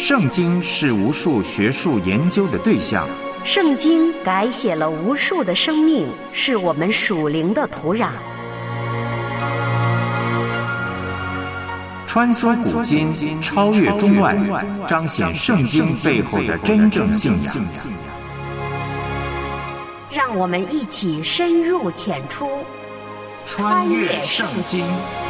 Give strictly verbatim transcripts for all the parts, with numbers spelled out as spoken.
圣经是无数学术研究的对象， 圣经改写了无数的生命，是我们属灵的土壤。 穿梭古今，超越中外，彰显圣经背后的真正信仰。 让我们一起深入浅出， 穿越圣经。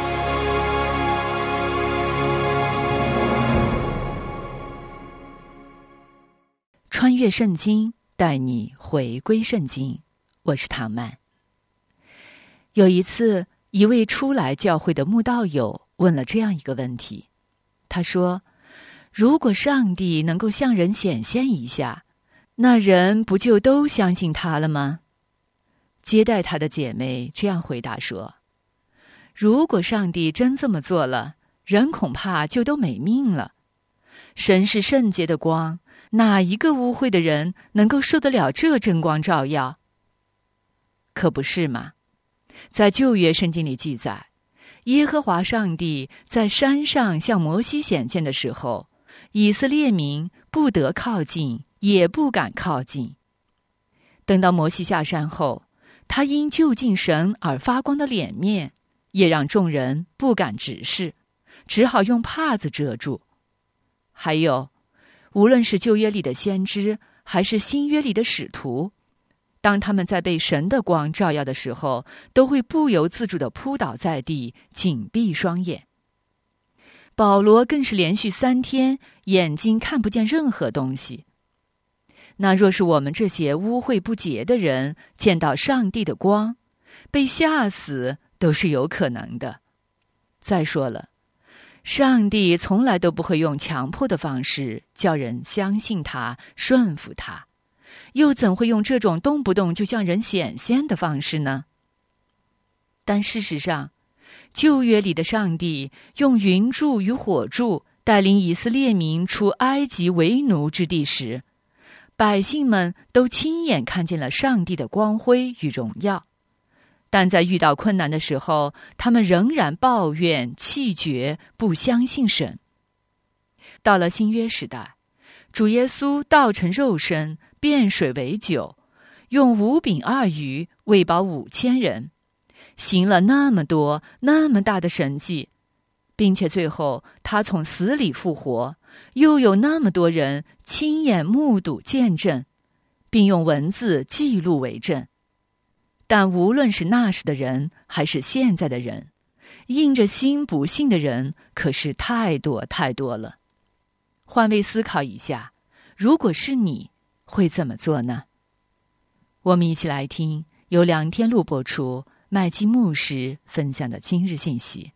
穿越圣经，带你回归圣经。我是唐曼。有一次，一位初来教会的慕道友问了这样一个问题，他说：如果上帝能够向人显现一下，那人不就都相信他了吗？接待他的姐妹这样回答说：如果上帝真这么做了，人恐怕就都没命了。神是圣洁的光，哪一个污秽的人能够受得了这真光照耀？可不是嘛。在旧约圣经里记载，耶和华上帝在山上向摩西显现的时候，以色列民不得靠近，也不敢靠近。等到摩西下山后，他因就近神而发光的脸面，也让众人不敢直视，只好用帕子遮住。还有，无论是旧约里的先知，还是新约里的使徒，当他们在被神的光照耀的时候，都会不由自主地扑倒在地，紧闭双眼。保罗更是连续三天眼睛看不见任何东西。那若是我们这些污秽不洁的人见到上帝的光，被吓死都是有可能的。再说了，上帝从来都不会用强迫的方式叫人相信他、顺服他，又怎会用这种动不动就向人显现的方式呢？但事实上，旧约里的上帝用云柱与火柱带领以色列民出埃及为奴之地时，百姓们都亲眼看见了上帝的光辉与荣耀。但在遇到困难的时候，他们仍然抱怨、气绝，不相信神。到了新约时代，主耶稣道成肉身，变水为酒，用五饼二鱼喂饱五千人，行了那么多、那么大的神迹，并且最后他从死里复活，又有那么多人亲眼目睹见证，并用文字记录为证。但无论是那时的人还是现在的人，硬着心不信的人可是太多太多了。换位思考一下，如果是你，会怎么做呢？我们一起来听由梁天禄播出麦基牧师分享的今日信息。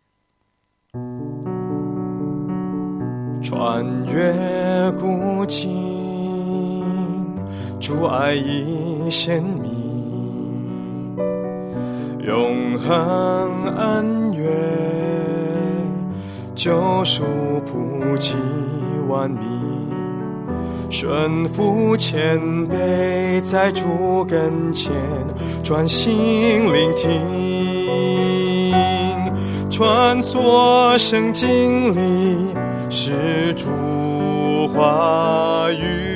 穿越古今，主爱已显明，永恒恩怨，救赎普及万民，顺服谦卑，在主跟前专心聆听，穿梭圣经里是主话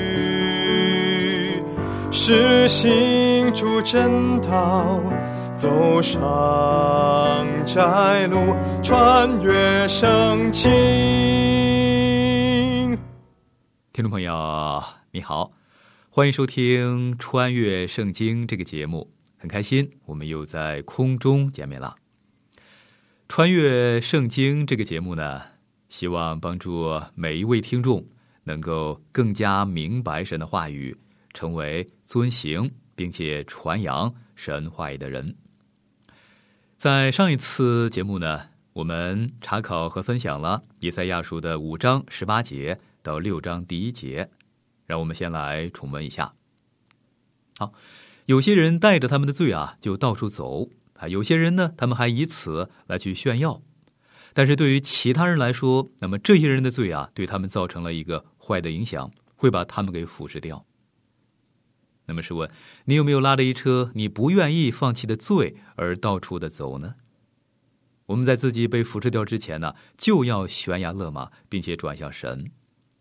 语，是行主真道，走上窄路，穿越圣经。 听众朋友你好，欢迎收听穿越圣经这个节目，很开心我们又在空中见面了。穿越圣经这个节目呢，希望帮助每一位听众能够更加明白神的话语，成为遵行并且传扬神话语的人。在上一次节目呢，我们查考和分享了以赛亚书的五章十八节到六章第一节，让我们先来重温一下。好，有些人带着他们的罪啊，就到处走啊；有些人呢，他们还以此来去炫耀。但是对于其他人来说，那么这些人的罪啊，对他们造成了一个坏的影响，会把他们给腐蚀掉。那么试问，你有没有拉着一车你不愿意放弃的罪而到处的走呢？我们在自己被腐蚀掉之前呢，就要悬崖勒马，并且转向神。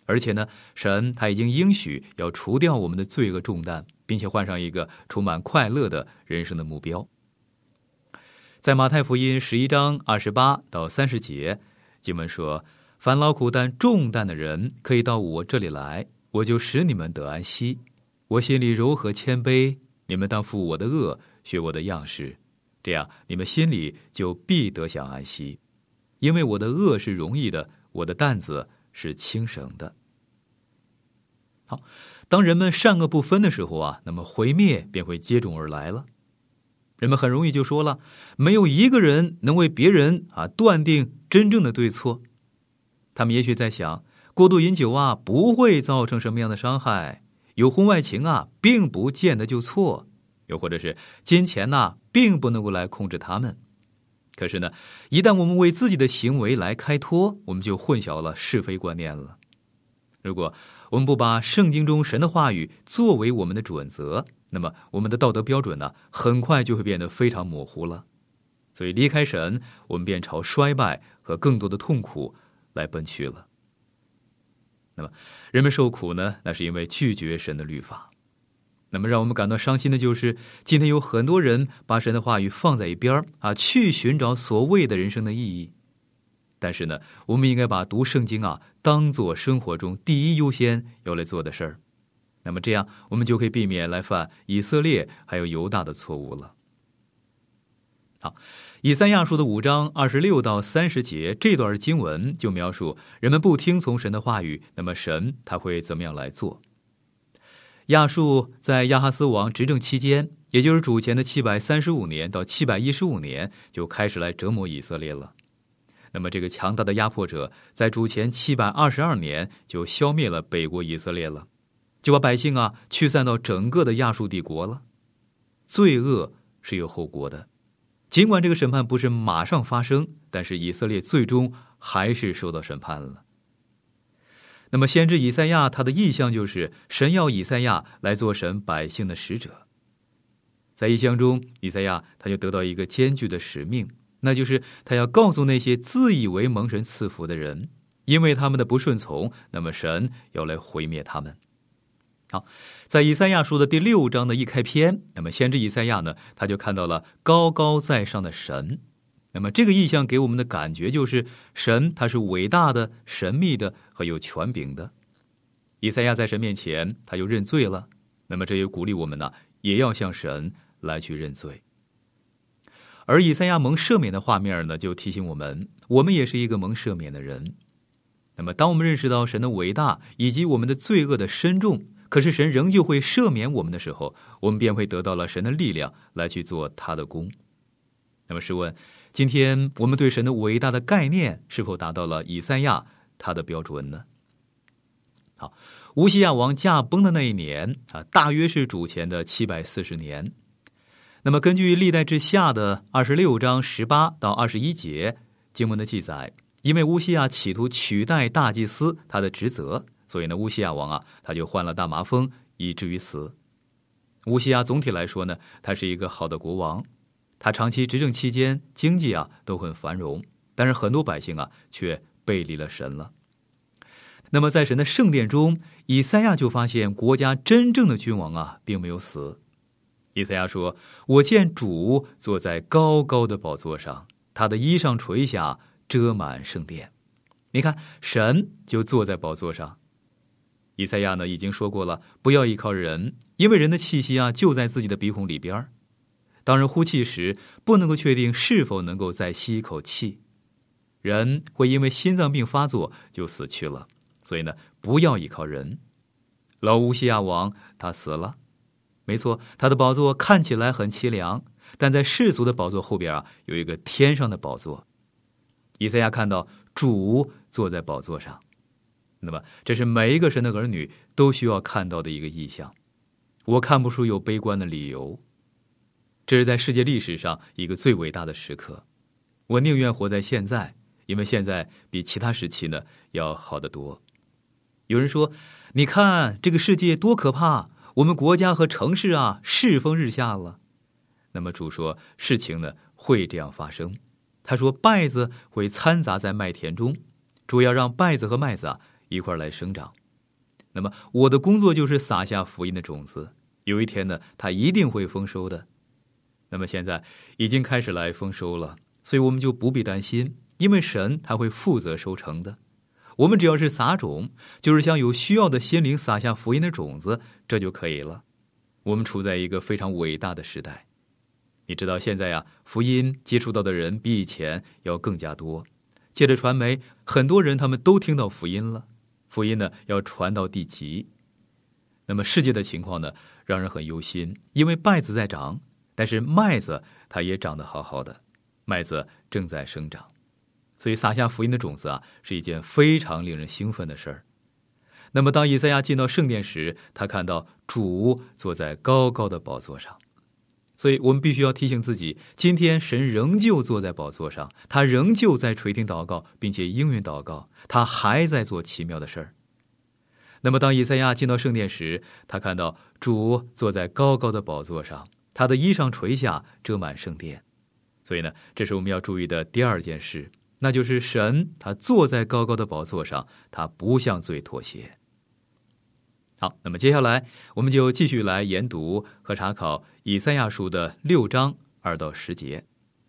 而且呢，神他已经应许要除掉我们的罪恶重担，并且换上一个充满快乐的人生的目标。在马太福音十一章二十八到三十节，经文说：凡劳苦担重担的人，可以到我这里来，我就使你们得安息。我心里柔和谦卑，你们当负我的恶，学我的样式，这样你们心里就必得享安息。因为我的恶是容易的，我的担子是轻省的。好，当人们善恶不分的时候啊，那么毁灭便会接踵而来了。人们很容易就说了，没有一个人能为别人啊断定真正的对错。他们也许在想，过度饮酒啊不会造成什么样的伤害，有婚外情啊并不见得就错，又或者是金钱呐、啊、并不能够来控制他们。可是呢，一旦我们为自己的行为来开脱，我们就混淆了是非观念了。如果我们不把圣经中神的话语作为我们的准则，那么我们的道德标准呢，很快就会变得非常模糊了。所以离开神，我们便朝衰败和更多的痛苦来奔去了。那么人们受苦呢，那是因为拒绝神的律法。那么让我们感到伤心的就是，今天有很多人把神的话语放在一边啊，去寻找所谓的人生的意义。但是呢，我们应该把读圣经啊当做生活中第一优先要来做的事儿。那么这样，我们就可以避免来犯以色列还有犹大的错误了。好，以赛亚书的五章二十六到三十节这段经文就描述人们不听从神的话语，那么神他会怎么样来做？亚述在亚哈斯王执政期间，也就是主前的七百三十五年到七百一十五年，就开始来折磨以色列了。那么这个强大的压迫者在主前七百二十二年就消灭了北国以色列了，就把百姓啊驱散到整个的亚述帝国了。罪恶是有后果的，尽管这个审判不是马上发生，但是以色列最终还是受到审判了。那么先知以赛亚他的意象就是神要以赛亚来做神百姓的使者。在异象中，以赛亚他就得到一个艰巨的使命，那就是他要告诉那些自以为蒙神赐福的人，因为他们的不顺从，那么神要来毁灭他们。好，在以赛亚书的第六章的一开篇，那么先知以赛亚呢，他就看到了高高在上的神。那么这个意象给我们的感觉就是神他是伟大的、神秘的和有权柄的。以赛亚在神面前他又认罪了，那么这也鼓励我们呢，也要向神来去认罪。而以赛亚蒙赦免的画面呢，就提醒我们，我们也是一个蒙赦免的人。那么当我们认识到神的伟大以及我们的罪恶的深重，可是神仍旧会赦免我们的时候，我们便会得到了神的力量来去做他的工。那么试问，今天我们对神的伟大的概念是否达到了以赛亚他的标准呢？好，乌西亚王驾崩的那一年啊，大约是主前的七百四十年。那么根据历代志下的二十六章十八到二十一节经文的记载，因为乌西亚企图取代大祭司他的职责，所以呢，乌西亚王啊，他就患了大麻风，以至于死。乌西亚总体来说呢，他是一个好的国王，他长期执政期间，经济啊都很繁荣，但是很多百姓啊却背离了神了。那么在神的圣殿中，以赛亚就发现国家真正的君王啊并没有死。以赛亚说：我见主坐在高高的宝座上，他的衣裳垂下，遮满圣殿。你看，神就坐在宝座上。以赛亚呢已经说过了，不要依靠人，因为人的气息啊就在自己的鼻孔里边。当人呼气时，不能够确定是否能够再吸一口气，人会因为心脏病发作就死去了。所以呢，不要依靠人。老乌西亚王他死了，没错，他的宝座看起来很凄凉，但在世俗的宝座后边啊，有一个天上的宝座。以赛亚看到主坐在宝座上，那么这是每一个神的儿女都需要看到的一个意象。我看不出有悲观的理由，这是在世界历史上一个最伟大的时刻。我宁愿活在现在，因为现在比其他时期呢要好得多。有人说，你看这个世界多可怕，我们国家和城市啊世风日下了。那么主说，事情呢会这样发生。他说，稗子会掺杂在麦田中，主要让稗子和麦子啊一块来生长。那么我的工作就是撒下福音的种子，有一天呢，它一定会丰收的。那么现在已经开始来丰收了，所以我们就不必担心，因为神他会负责收成的。我们只要是撒种，就是向有需要的心灵撒下福音的种子，这就可以了。我们处在一个非常伟大的时代。你知道现在呀、啊，福音接触到的人比以前要更加多。借着传媒，很多人他们都听到福音了。福音呢，要传到地极。那么世界的情况呢，让人很忧心，因为稗子在长，但是麦子它也长得好好的，麦子正在生长。所以撒下福音的种子啊，是一件非常令人兴奋的事儿。那么当以赛亚进到圣殿时，他看到主坐在高高的宝座上。所以我们必须要提醒自己，今天神仍旧坐在宝座上，他仍旧在垂听祷告，并且应允祷告，他还在做奇妙的事儿。那么当以赛亚进到圣殿时，他看到主坐在高高的宝座上，他的衣裳垂下，遮满圣殿。所以呢，这是我们要注意的第二件事，那就是神他坐在高高的宝座上，他不向罪妥协。好，那么接下来我们就继续来研读和查考以赛亚书的六章二到十节。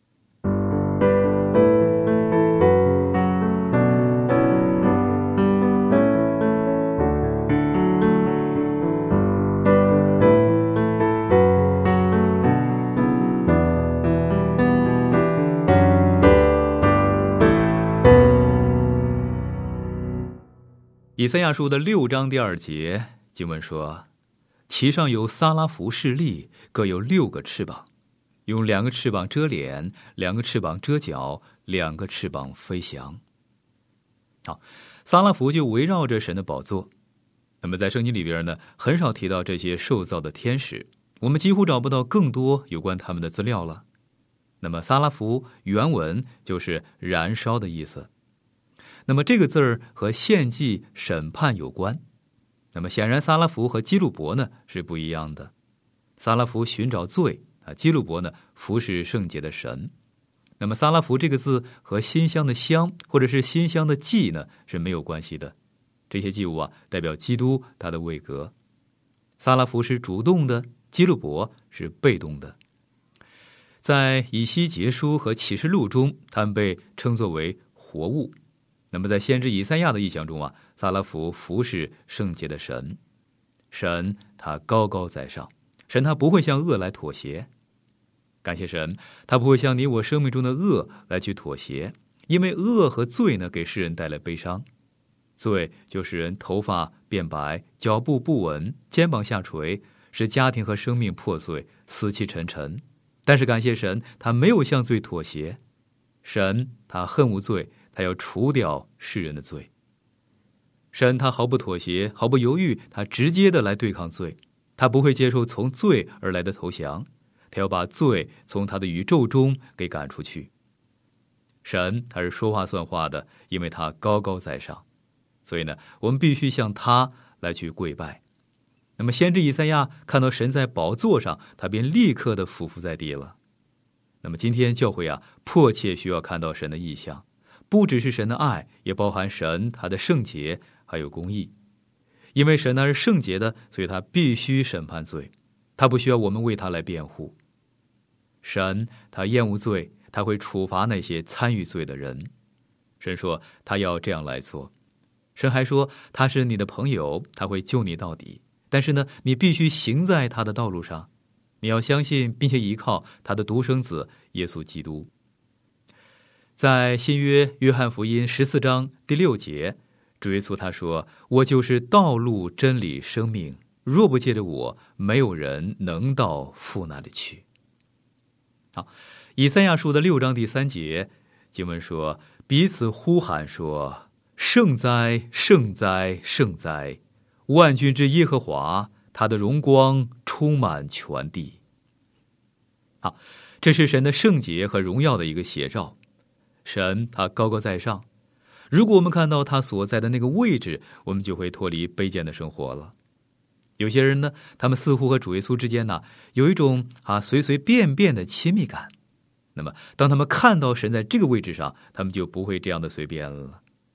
以赛亚书的六章第二节经文说，其上有撒拉弗侍立，各有六个翅膀，用两个翅膀遮脸，两个翅膀遮脚，两个翅膀飞翔。好，撒拉弗就围绕着神的宝座。那么在圣经里边呢，很少提到这些受造的天使，我们几乎找不到更多有关他们的资料了。那么撒拉弗原文就是燃烧的意思。那么这个字儿和献祭、审判有关。那么显然撒拉弗和基路伯呢是不一样的。撒拉弗寻找罪啊，基路伯呢服侍圣洁的神。那么撒拉弗这个字和馨香的香或者是馨香的祭呢是没有关系的。这些祭物啊代表基督他的位格。撒拉弗是主动的，基路伯是被动的。在以西结书和启示录中，他们被称作为活物。那么在先知以赛亚的意象中啊，撒拉弗服侍圣洁的神。神他高高在上，神他不会向恶来妥协。感谢神，他不会向你我生命中的恶来去妥协，因为恶和罪呢给世人带来悲伤。罪就使人头发变白，脚步不稳，肩膀下垂，使家庭和生命破碎，死气沉沉。但是感谢神，他没有向罪妥协。神他恨恶罪，他要除掉世人的罪。神他毫不妥协，毫不犹豫，他直接的来对抗罪。他不会接受从罪而来的投降，他要把罪从他的宇宙中给赶出去。神他是说话算话的，因为他高高在上，所以呢，我们必须向他来去跪拜。那么先知以赛亚看到神在宝座上，他便立刻的俯伏在地了。那么今天教会啊，迫切需要看到神的异象，不只是神的爱，也包含神他的圣洁还有公义。因为神他是圣洁的，所以他必须审判罪，他不需要我们为他来辩护。神他厌恶罪，他会处罚那些参与罪的人。神说他要这样来做。神还说他是你的朋友，他会救你到底。但是呢，你必须行在他的道路上，你要相信并且依靠他的独生子耶稣基督。在新约约翰福音十四章第六节，主耶稣他说，我就是道路真理生命，若不借着我，没有人能到父那里去。好，以赛亚书的六章第三节经文说，彼此呼喊说，圣哉圣哉圣哉，万军之耶和华，他的荣光充满全地。好，这是神的圣洁和荣耀的一个写照。神他高高在上，如果我们看到他所在的那个位置，我们就会脱离卑贱的生活了。有些人呢，他们似乎和主耶稣之间呢，有一种啊随随便便的亲密感。那么当他们看到神在这个位置上，他们就不会这样的随便了。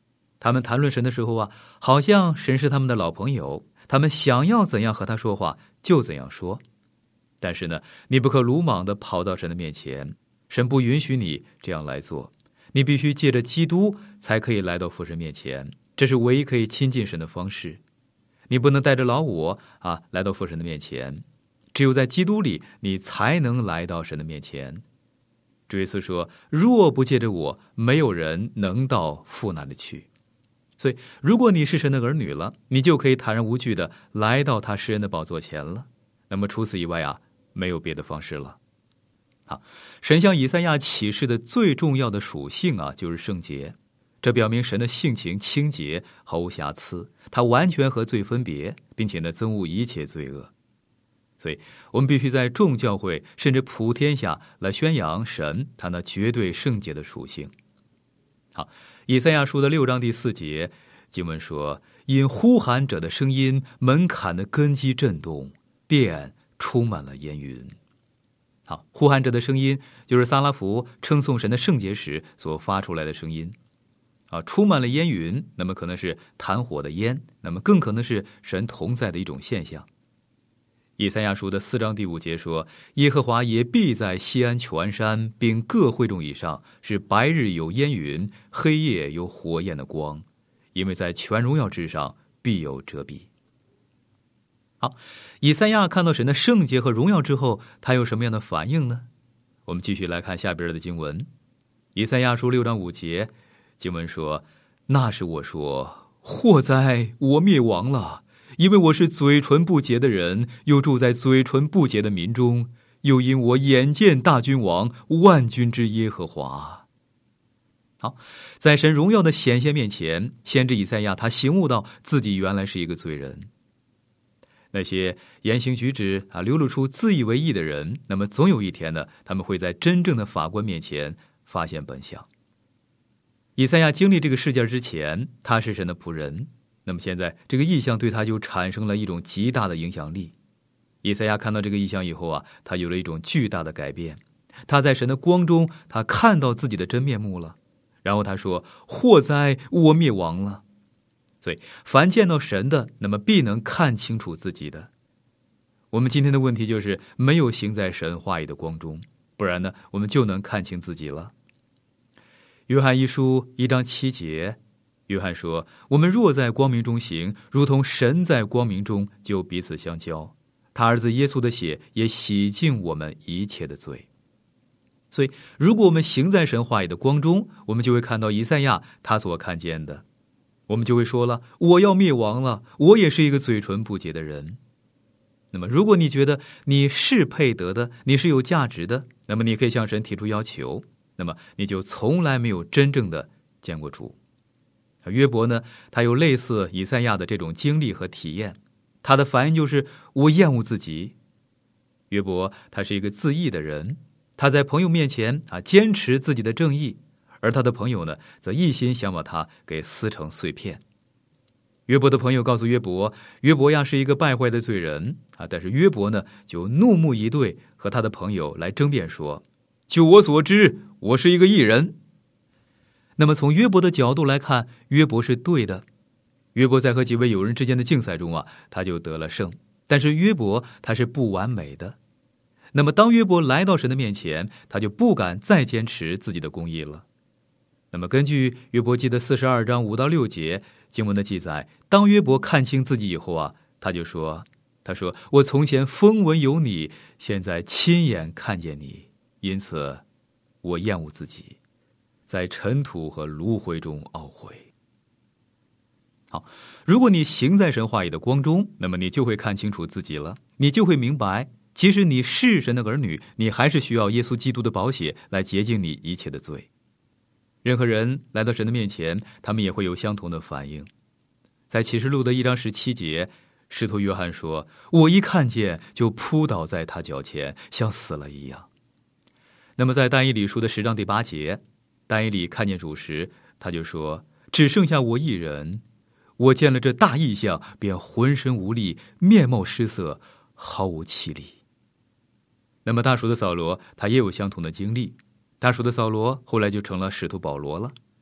他们谈论神的时候啊，好像神是他们的老朋友，他们想要怎样和他说话就怎样说。但是呢，你不可鲁莽地跑到神的面前，神不允许你这样来做。你必须借着基督才可以来到父神面前，这是唯一可以亲近神的方式。你不能带着老我啊来到父神的面前，只有在基督里，你才能来到神的面前。主耶稣说，若不借着我，没有人能到父那里去。所以如果你是神的儿女了，你就可以坦然无惧的来到他施恩的宝座前了。那么除此以外啊，没有别的方式了。好，神向以赛亚启示的最重要的属性啊，就是圣洁。这表明神的性情清洁，毫无瑕疵，他完全和罪分别，并且呢憎恶一切罪恶。所以我们必须在众教会甚至普天下来宣扬神他那绝对圣洁的属性。好，以赛亚书的六章第四节经文说，因呼喊者的声音，门槛的根基震动，便充满了烟云。好，呼喊者的声音就是撒拉弗称颂神的圣洁时所发出来的声音啊，充满了烟云，那么可能是弹火的烟，那么更可能是神同在的一种现象。以赛亚书的四章第五节说，耶和华也必在西安全山并各会众以上，是白日有烟云，黑夜有火焰的光，因为在全荣耀之上必有遮蔽。好，以赛亚看到神的圣洁和荣耀之后，他有什么样的反应呢？我们继续来看下边的经文。以赛亚书六章五节经文说，那时我说，祸哉，我灭亡了，因为我是嘴唇不洁的人，又住在嘴唇不洁的民中，又因我眼见大君王万军之耶和华。好，在神荣耀的显现面前，先知以赛亚他醒悟到自己原来是一个罪人。那些言行举止啊流露出自以为义的人，那么总有一天呢，他们会在真正的法官面前发现本相。以赛亚经历这个事件之前，他是神的仆人，那么现在这个异象对他就产生了一种极大的影响力。以赛亚看到这个异象以后啊，他有了一种巨大的改变。他在神的光中，他看到自己的真面目了。然后他说，祸哉，我灭亡了。所以凡见到神的，那么必能看清楚自己的。我们今天的问题就是没有行在神话语的光中，不然呢，我们就能看清自己了。约翰一书一章七节，约翰说，我们若在光明中行，如同神在光明中，就彼此相交。他儿子耶稣的血也洗净我们一切的罪。所以如果我们行在神话语的光中，我们就会看到以赛亚他所看见的，我们就会说了，我要灭亡了，我也是一个嘴唇不洁的人。那么如果你觉得你是配得的，你是有价值的，那么你可以向神提出要求，那么你就从来没有真正的见过主。约伯呢，他有类似以赛亚的这种经历和体验，他的反应就是我厌恶自己。约伯他是一个自义的人，他在朋友面前啊坚持自己的正义，而他的朋友呢，则一心想把他给撕成碎片。约伯的朋友告诉约伯，约伯呀是一个败坏的罪人啊，但是约伯呢，就怒目以对，和他的朋友来争辩说，就我所知，我是一个义人。那么从约伯的角度来看，约伯是对的。约伯在和几位友人之间的竞赛中啊，他就得了胜。但是约伯他是不完美的。那么当约伯来到神的面前，他就不敢再坚持自己的公义了。那么根据约伯记的四十二章五到六节经文的记载，当约伯看清自己以后啊，他就说，他说，我从前风闻有你，现在亲眼看见你，因此我厌恶自己，在尘土和炉灰中懊悔。好，如果你行在神话语的光中，那么你就会看清楚自己了，你就会明白，其实你是神的儿女，你还是需要耶稣基督的宝血来洁净你一切的罪。任何人来到神的面前，他们也会有相同的反应。在启示录的一章十七节，使徒约翰说，我一看见就扑倒在他脚前，像死了一样。那么在但以理书的十章第八节，但以理看见主时，他就说，只剩下我一人，我见了这大异象，便浑身无力，面貌失色，毫无气力。那么大属的扫罗，他也有相同的经历。大属的扫罗后来就成了使徒保罗了。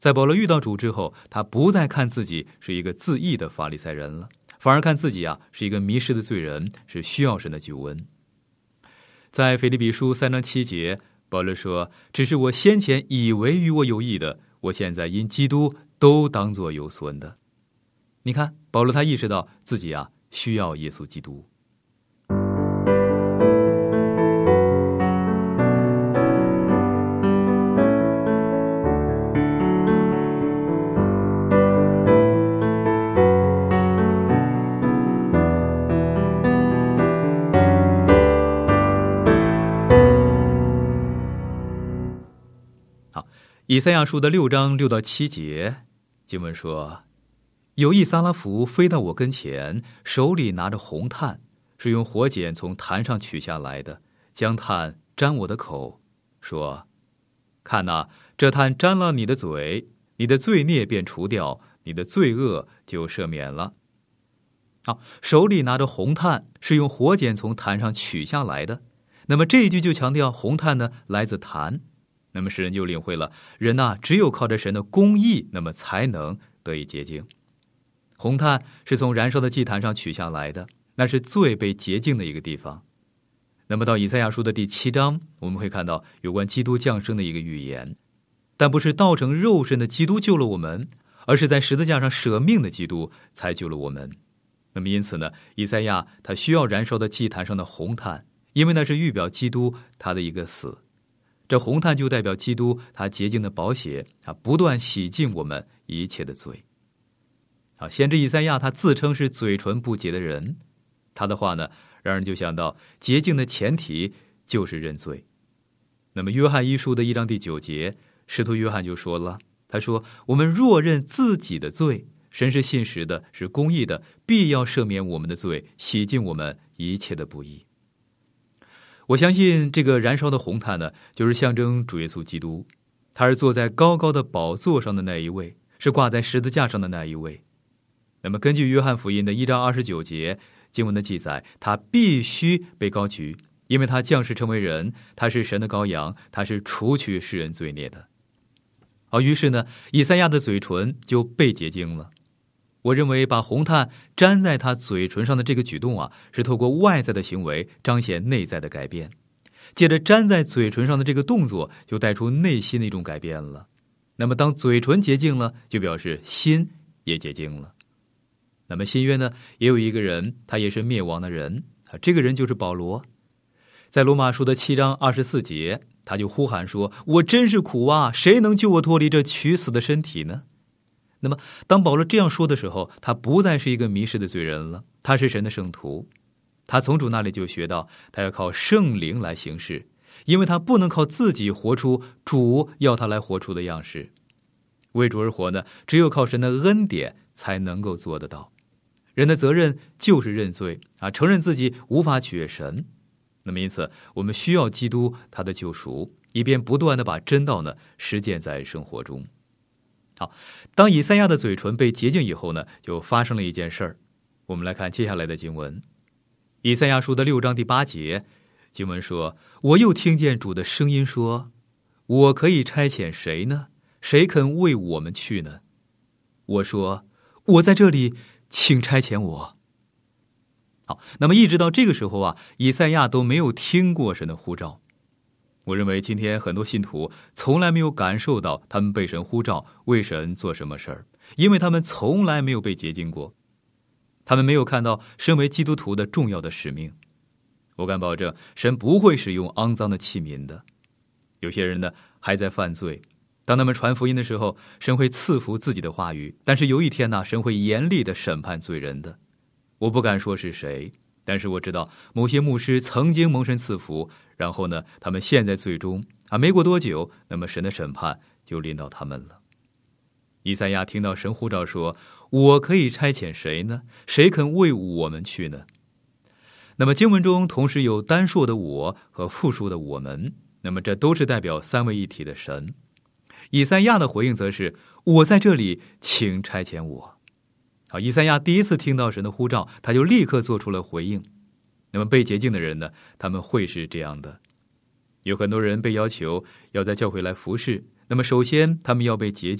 在保罗遇到主之后，他不再看自己是一个自义的法利赛人了，反而看自己啊是一个迷失的罪人，是需要神的救恩。在腓立比书三章七节，保罗说：只是我先前以为与我有益的，我现在因基督都当作有损的。你看，保罗他意识到自己啊需要耶稣基督。以赛亚书的六章六到七节，经文说：有一撒拉弗飞到我跟前，手里拿着红炭，是用火剪从坛上取下来的，将炭沾我的口，说：看哪，这炭沾了你的嘴，你的罪孽便除掉，你的罪恶就赦免了。啊，手里拿着红炭是用火剪从坛上取下来的，那么这一句就强调红炭呢来自坛。那么诗人就领会了，人呐、啊，只有靠着神的公义，那么才能得以洁净。红炭是从燃烧的祭坛上取下来的，那是最被洁净的一个地方。那么到以赛亚书的第七章，我们会看到有关基督降生的一个预言，但不是道成肉身的基督救了我们，而是在十字架上舍命的基督才救了我们。那么因此呢，以赛亚他需要燃烧的祭坛上的红炭，因为那是预表基督他的一个死。这红炭就代表基督他洁净的宝血啊，不断洗净我们一切的罪。啊，先知以赛亚他自称是嘴唇不洁的人，他的话呢，让人就想到洁净的前提就是认罪。那么约翰一书的一章第九节，使徒约翰就说了，他说：我们若认自己的罪，神是信实的，是公义的，必要赦免我们的罪，洗净我们一切的不义。我相信这个燃烧的红炭呢，就是象征主耶稣基督，他是坐在高高的宝座上的那一位，是挂在十字架上的那一位。那么根据约翰福音的一章二十九节经文的记载，他必须被高举，因为他降世成为人，他是神的羔羊，他是除去世人罪孽的。而于是呢，以赛亚的嘴唇就被洁净了。我认为把红炭粘在他嘴唇上的这个举动啊，是透过外在的行为彰显内在的改变。借着粘在嘴唇上的这个动作，就带出内心的一种改变了。那么当嘴唇洁净了，就表示心也洁净了。那么新约呢，也有一个人，他也是灭亡的人啊，这个人就是保罗。在罗马书的七章二十四节，他就呼喊说：我真是苦啊，谁能救我脱离这取死的身体呢？那么当保罗这样说的时候，他不再是一个迷失的罪人了，他是神的圣徒。他从主那里就学到，他要靠圣灵来行事，因为他不能靠自己活出主要他来活出的样式。为主而活呢，只有靠神的恩典才能够做得到。人的责任就是认罪啊，承认自己无法取悦神。那么因此我们需要基督他的救赎，以便不断的把真道呢实践在生活中。好，当以赛亚的嘴唇被洁净以后呢，就发生了一件事儿。我们来看接下来的经文。以赛亚书的六章第八节，经文说：我又听见主的声音说，我可以差遣谁呢？谁肯为我们去呢？我说，我在这里，请差遣我。好，那么一直到这个时候啊，以赛亚都没有听过神的呼召。我认为今天很多信徒从来没有感受到他们被神呼召为神做什么事儿，因为他们从来没有被洁净过，他们没有看到身为基督徒的重要的使命。我敢保证，神不会使用肮脏的器皿的。有些人呢还在犯罪，当他们传福音的时候，神会赐福自己的话语，但是有一天呢，神会严厉的审判罪人的。我不敢说是谁，但是我知道某些牧师曾经蒙神赐福，然后呢，他们陷在罪中啊，没过多久，那么神的审判就临到他们了。以赛亚听到神呼召说：我可以差遣谁呢？谁肯为我们去呢？那么经文中同时有单数的我和复数的我们，那么这都是代表三位一体的神。以赛亚的回应则是：我在这里，请差遣我。好，以赛亚第一次听到神的呼召，他就立刻做出了回应。那么被洁净的人呢，他们会是这样的。有很多人被要求要在教会来服侍，那么首先他们要被洁净，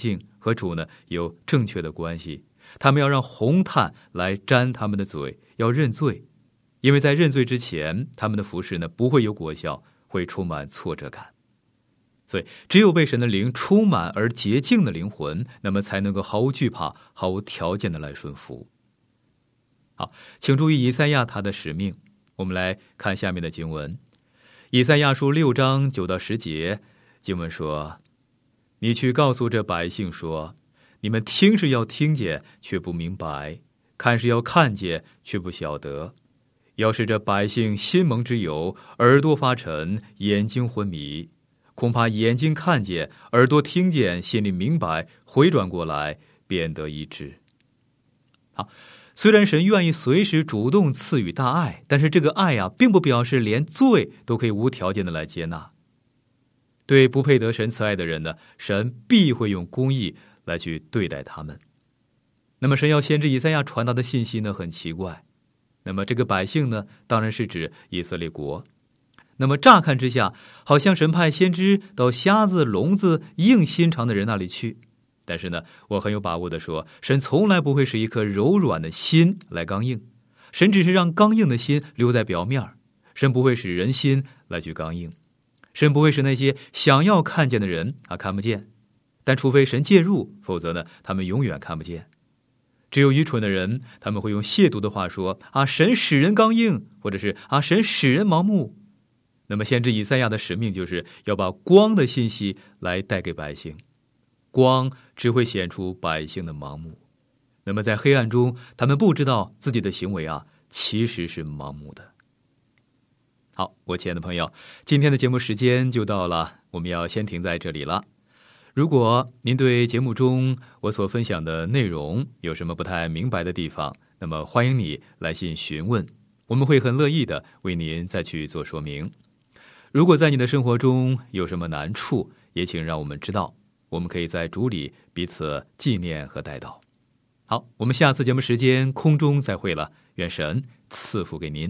和主呢有正确的关系，他们要让红炭来沾他们的嘴，要认罪，因为在认罪之前，他们的服事呢不会有果效，会充满挫折感。所以只有被神的灵充满而洁净的灵魂，那么才能够毫无惧怕、毫无条件的来顺服。好，请注意以赛亚他的使命。我们来看下面的经文，以赛亚书六章九到十节，经文说：你去告诉这百姓说，你们听是要听见，却不明白；看是要看见，却不晓得。要是这百姓心蒙之油，耳朵发沉，眼睛昏迷，恐怕眼睛看见，耳朵听见，心里明白，回转过来，便得医治。好，虽然神愿意随时主动赐予大爱，但是这个爱啊，并不表示连罪都可以无条件的来接纳。对不配得神慈爱的人呢，神必会用公义来去对待他们。那么神要先知以赛亚传达的信息呢，很奇怪。那么这个百姓呢，当然是指以色列国。那么乍看之下，好像神派先知到瞎子、聋子、硬心肠的人那里去。但是呢，我很有把握的说，神从来不会使一颗柔软的心来刚硬，神只是让刚硬的心留在表面，神不会使人心来去刚硬，神不会使那些想要看见的人啊看不见，但除非神介入，否则呢，他们永远看不见。只有愚蠢的人，他们会用亵渎的话说啊，神使人刚硬，或者是啊，神使人盲目。那么先知以赛亚的使命就是要把光的信息来带给百姓，光只会显出百姓的盲目。那么在黑暗中，他们不知道自己的行为啊，其实是盲目的。好，我亲爱的朋友，今天的节目时间就到了，我们要先停在这里了。如果您对节目中我所分享的内容有什么不太明白的地方，那么欢迎你来信询问，我们会很乐意的为您再去做说明。如果在你的生活中有什么难处，也请让我们知道，我们可以在主里彼此纪念和代祷。好，我们下次节目时间空中再会了，愿神赐福给您。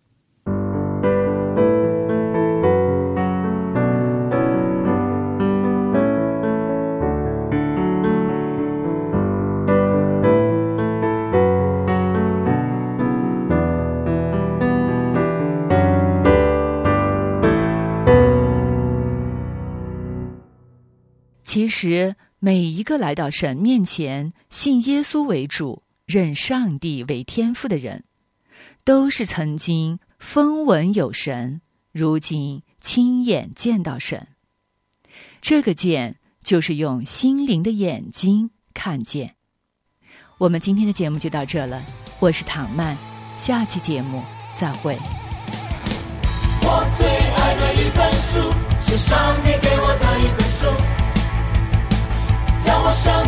其实每一个来到神面前信耶稣为主，认上帝为天父的人，都是曾经风闻有神，如今亲眼见到神。这个见就是用心灵的眼睛看见。我们今天的节目就到这了，我是唐曼，下期节目再会。 我最爱的一本书，是上帝给我的一本书，叫我生